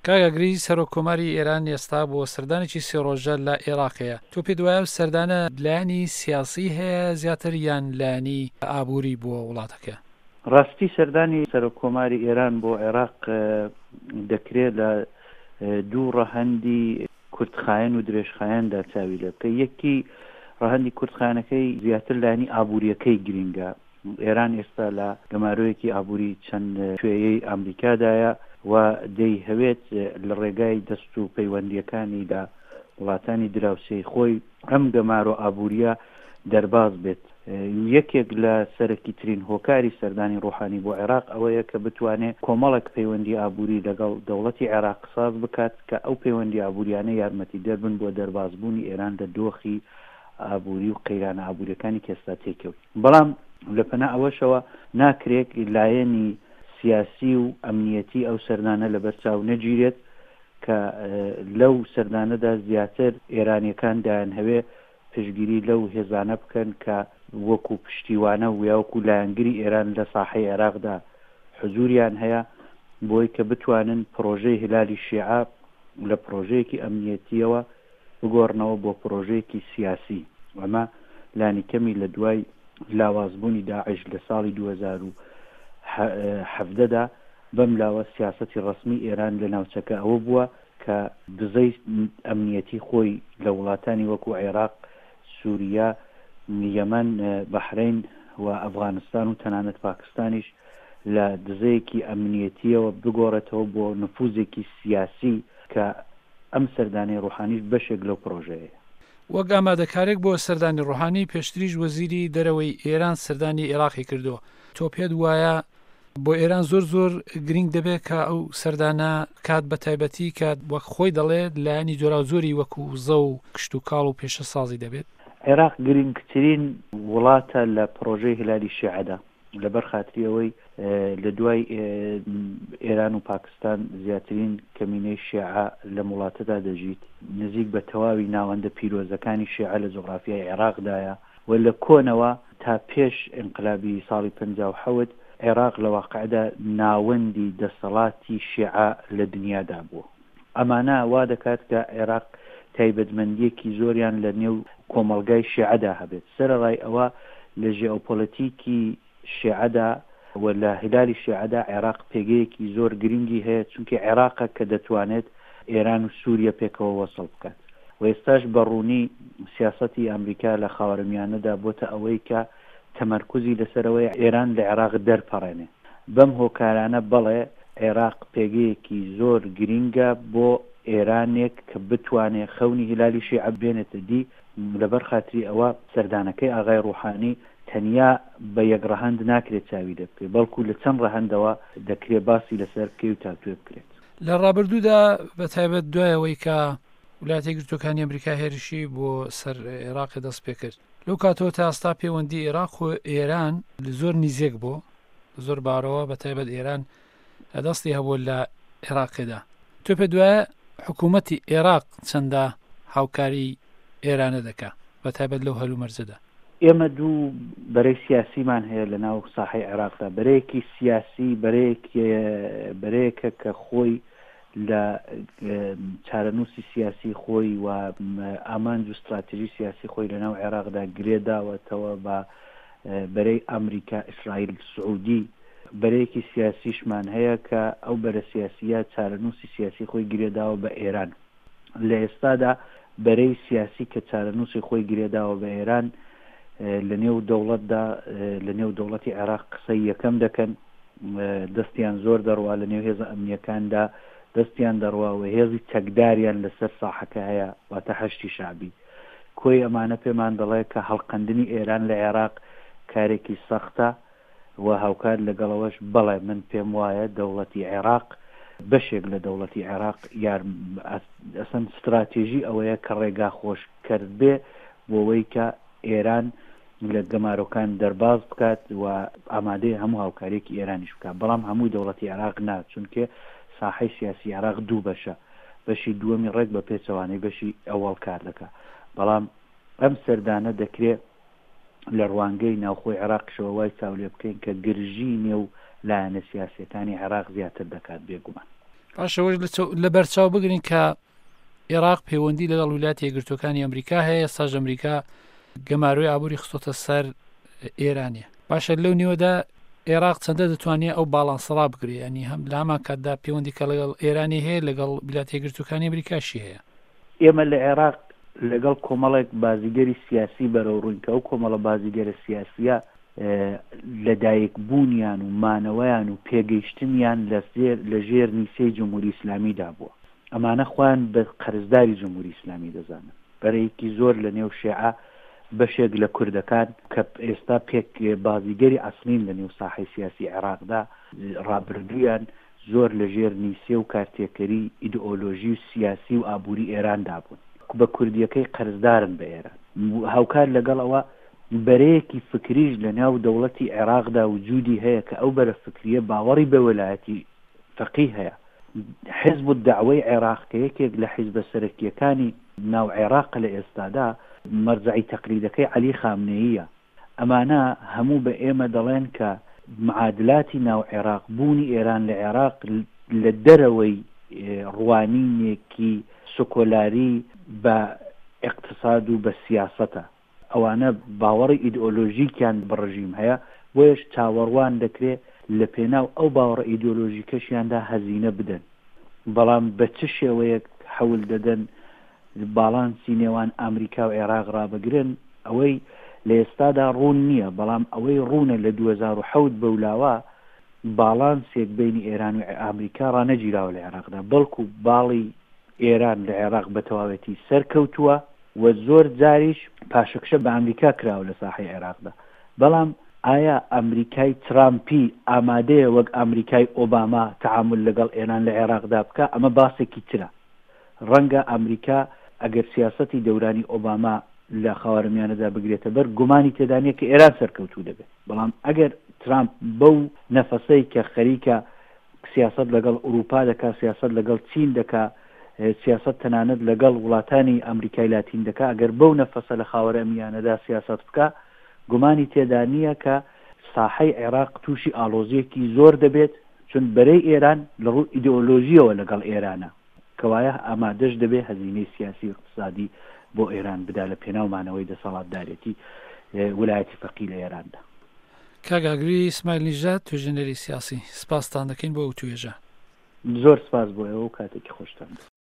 کاگەگری سەرۆکۆماری ئێران ئێستا بۆ سەردانێکی سێ ڕۆژە لە عێراقەیە. تۆ پێت وایە سەردانە لایەنی سیاسی هەیە زیاتر یان لایەنی ئابووری بۆ وڵاتەکە؟ ڕاستی سەردانی سەرۆکۆماری ئێران بۆ عێراق دەکرێت لە دوو ڕەهەندی کوردخایەن و درێژخایەندا چاوی لێ بکە. یەکی ڕەهەندی کوردخایەنەکەی زیاتر لایەنی ئابووریەکەی گرینگە. ئێران ئێستا لە گەمارۆیەکی ئابووری چەند شوێیەی ئەمریکادایە و دەیهەوێت لە ڕێگای دەست و پەیوەندیەکانی لە وڵاتانی دراوسێی خۆی ئەم گەمارۆ ئابووریە دەرباز بێت. یەکێک لە سەرەکی ترین هۆکاری سەردانی ڕۆحانی بۆ عێراق ئەوەیە کە بتوانێت کۆمەڵێک پەیوەندی ئابووری لەگەڵ دەوڵەتی عێراق ساز بکات کە ئەو پەیوەندی ئابووریانە یارمەتی دەربن بۆ دەربازبوونی ئێران لە دۆخی ئابووری و قەیرانە ئابووریەکانی کە ئێستا تێکەوت. بەڵام لە پەنا ئەوەشەوە ناکرێت لایەنی سیاسی و ئەمنیەتی ئەو سەردانە لەبەرچاو نەگیرێت کە لەو سەردانەدا زیاتر ئێرانیەکان دایان هەوێ پشتگیری لەو هێزانە بکەن کە وەکو پشتیوانە و یاوەکو لایەنگری ئێران لە ساحەی عێراقدا حزوریان هەیە بۆی کە بتوانن پرۆژەی هلالی شیعە لە پرۆژەیەکی ئەمنیەتیەوە بگۆڕنەوە بۆ پرۆژەیەکی سیاسی. ئەمە لانی کەمی لە دوای لاوازبوونی داعش لە ساڵی 2017دا بەم لاوە سیاسەتی ڕسمی ئێران لە ناوچەکە ئەوە بووە کە دزەی ئەمنیەتی خۆی لە وڵاتانی وەکو عێراق، سووریا، یەمەن، بەحرین و ئەفغانستان و تەنانەت پاکستانیش لە دزەیەکی ئەمنیەتیەوە بگۆڕێتەوە بۆ نفوذێکی سیاسی کە ئەم سەردانی ڕۆحانیش بەشێک لەو پرۆژەیە. وەک ئامادەکارێک بۆ سەردانی ڕۆحانی پێشتریش وەزیری دەرەوەی ئێران سەردانی عێراقی کردووە. تۆ پێت وایە بۆ ئێران زۆر گرنگ دەبێت کە ئەو سەردانە کات بە تایبەتی کات وەک خۆی دەڵێت لایەنی جۆرا زۆری وەکو زە و کشت و کاڵ و پێشە سازی دەبێت؟ عێراق گرنگترین وڵاتە لە پرۆژەی هلالی شیعەدا لەبەر خاتریەوەی لە دوای ئێران و پاکستان زیاترین کەمینەی شیعە لە وڵاتەدا دەژیت. نزیک بە تەواوی ناوەندە پیرۆزەکانی شیعە لە جوغرافیای عێراقدایە و لە کۆنەوە تا پێش ئینقلابی ساڵی 57 عێراق لە واقعدا ناوەندی دەسەڵاتی شیعە لە دنیادا بووە. ئەمانە وا دەکات کە عێراق تایبەتمەندیەکی زۆریان لە نێو کۆمەڵگای شیعەدا هەبێت. سەرەڕای ئەوە لە ژێئۆپۆلیتیکی شیعەدا و لە هلالی شیعەدا عێراق پێگەیەکی زۆر گرنگی هەیە، چونکە عێراقە کە دەتوانێت ئێران و سووریا پێکەوە وەسڵ بکات و ئێستاش بەڕوونی سیاسەتی ئەمریکا لە خاوەرمیانەدا بۆتە ئەوەی کە تەمەرکوزی لەسەرەوەی ئێران لە عێراق دەرپەڕێنێ. بەم هۆکارانە بەڵێ عێراق پێگەیەکی زۆر گرنگە بۆ ئێرانێک کە بتوانێت خەونی هلالی شیعە بێنێتە دی. لەبەر خاتری ئەوە سەردانەکەی ئاغای ڕوحانی تەنیا بە یەک ڕەهەند ناکرێت چاوی دەبکرێت، بەڵکو لە چەند ڕەهەندەوە دەکرێت باسی لەسەر بکەی و تاتوێ بکرێت. لە ڕابردوودا بە تایبەت دوایەوەی کە وڵاتە یەکگرتووەکانی ئەمریکا هێرشی بۆ سەر عێراقی دەست پێ کرد، لەو کاتەوە تا ئێستا پەیوەندی عێراق و ئێران زۆر نزیک بوو، زۆر بارەوە بە تایبەت ئێران دەستی هەبوو لە عێراقیدا. تۆ پێ دوایە حکوومەتی عێراق چەندە هاوکاری ئێرانە دەکا بە تایبەت لەو هەلو مەرجەدا؟ ئێمە دوو بەرەی سیاسیمان هەیە لە ناو ساحەی عێراقدا. بەرەیەکی سیاسی بەرەیەکە کە خۆی لە چارەنووسی سیاسی خۆی و ئامانج و استراتیژی سیاسی خۆی لە ناو عێراقدا گرێداوەتەوە بە بەرەی ئەمریکا، ئیسرائیل، سعودی. بەرەیەکی سیاسیشمان هەیە کە ئەو بەرە سیاسیە چارەنووسی سیاسی خۆی گرێداوە بە ئێران. لە ئێستادا بەرەی سیاسی کە چارەنووسی خۆی گرێداوە بە ئێران لە نێو دەوڵەتدا، لە نێو دەوڵەتی عێراق قسەی یەکەم دەکەن، دەستیان زۆر دەڕوا لە نێو هێزە ئەمنیەکاندا دەستیان دەڕوا و هێزی چەکداریان لەسەر ساحەکە هەیە واتە هەشتی شعبی. کۆی ئەمانە پێمان دەڵێ کە هەڵقەندنی ئێران لە عێراق کارێکی سەختە و هاوکار لەگەڵەوەش بەڵێ من پێم وایە دەوڵەتی عێراق بەشێک لە دەوڵەتی عێراق ئەسەن استراتیژی ئەوەیە کە ڕێگا خۆش کرد بێ بۆەوەی کە ئێران لە گەمارۆکان دەرباز بکات و ئامادەی هەموو هاوکارێکی ئێرانیش بکات. بەڵام هەمووی دەوڵەتی عێراق نا، چونکە ساحەی سیاسی عێراق دوو بەشە، بەشی دووەمی ڕێک بە پێچەوانەی بەشی ئەوەڵ کار دەکات. بەڵام ئەم سەردانە دەکرێت لە ڕوانگەی ناوخۆی عێراقشەوە وای چاو لێ بکەین کە گرژی نێو لایەنە سیاسیەکانی عێراق زیاتر دەکات بێگومان. باشەوەش لە بەرچاو بگرین کە عێراق پەیوەندی لەگەڵ ویلایەتە یەکگرتووەکانی ئەمریکا هەیە، ساژ ئەمریکا گەماروی ئابووری خستۆتە سەر ئێرانیە. باشە لەو نیوەدا عێراق چەندە دەتوانێت ئەو باڵانسەڵا بگرێ، ینی هەم لە هەمان کاتدا پەیوەندی کە لەگەڵ ئێرانی هەیە لەگەڵ ویلایەتە یەکگرتووەکانی ئەمریکاشی هەیە. ئێمە لە عێراق لەگەڵ کۆمەڵێک بازیگەری سیاسی بەرەو ڕووینکە ئەو کۆمەڵە بازیگەرە سیاسیە لەدایک بوونیان و مانەوەیان و پێگەیشتنیان لە ژێر نیسەی جمهوری ئیسلامیدا بووە. ئەمانە خۆیان بە قەرزداری جمهوری ئیسلامی دەزانن. بەرەیەکی زۆر لە نێو شیعە بەشێک لە کوردەکان کە ئێستا پێک بازیگەری ئەسلین لە نێو ساحەی سیاسی عێراقدا ڕابردوویان زۆر لە ژێر نیسێ و کارتێکەری ئیدئۆلۆژی و سیاسی و ئابووری ئێراندا بوون. بە کوردیەکەی قەرزدارن بە ئێران. هاوکار لەگەڵ ئەوە بەرەیەکی فکریش لە ناو دەوڵەتی عێراقدا وجودی هەیە کە ئەو بەرە فکریە باوەڕی بە وەلایەتی فەقیه هەیە. حزب الدعوەی عێراق کە یەکێک لە حیزبە سەرەکیەکانی ناو عێراق لە ئێستادا مەرجعی تەقلیدەکەی عەلی خامنەییە. ئەمانە هەموو بە ئێمە دەڵێن کە معادلاتی ناو عێراق بوونی ئێران لە عێراق لە دەرەوەی ڕوانینێکی سکۆلاری بە اقتصاد و بە سیاسەتە. ئەوانە باوەڕی ئیدئۆلۆژیکیان بڕژیم هەیە، بۆیش چاوەڕوان دەکرێت لە پێناو ئەو باوەڕە ئیدئۆلۆژیکەشیاندا هەزینە بدەن، بەڵام بە چ شێوەیەک حەول دەدەن باڵانسی نێوان ئەمریکا و عێراق ڕابگرن. ئەوەی لە ئێستادا ڕوون نییە، بەڵام ئەوەی ڕوونە لە 2007 بەولاوە باڵانسێک بینی ئێران و ئەمریکا ڕانەگیراوە لە عێراقدا، بەڵکو باڵی ئێران لە عێراق بە تەواوەتی سەرکەوتووە و زۆر جاریش پاشەکشە بە ئەمریکا کراوە لە ساحەی عێراقدا. بەڵام ئایا ئەمریکای ترامپی ئامادەیە وەک ئەمریکای ئۆباما تەعامل لەگەڵ ئێران لە عێراقدا بکە؟ ئەمە باسێکی ترە. ڕەنگە ئەمریکا ئەگەر سیاسەتی دەورانی ئۆباما لە خاوەرمیانەدا بگرێتە بەر گومانی تێدانە کە ئێران سەرکەوتوو دەبێت. بەڵام ئەگەر ترامپ بەو نەفەسەی کە خەریکە سیاست لەگەڵ ئوروپا دەکا، سیاست لەگەڵ چین دەکا، سیاست تەنانەت لەگەڵ وڵاتانی ئەمریکای لاتین دەکا، ئەگەر بەو نەفەسە لە خاوەرمیانەدا سیاست بکە، گومانی تێدانیە کە ساحەی عێراق تووشی ئالۆزیەکی زۆر دەبێت، چون بەرەی ئێران لە ڕوو ئیدئۆلۆژیەوە لەگەڵ ئێرانە، کەوایە ئامادەش دەبێت هەزینەی سیاسی و اقتصادی بۆ ئێران بدا لە پێناومانەوەی دەسەڵاتدارێتی ویلایەتی فەقیه لە ئێراندا. کاگاگری ئیسماعیل نیژاد، توێژینەری سیاسی، سپاستان دەکەین بۆ ئەو توێژە. زۆر سپاس بۆ ئێوە و کاتێکی خۆشتان.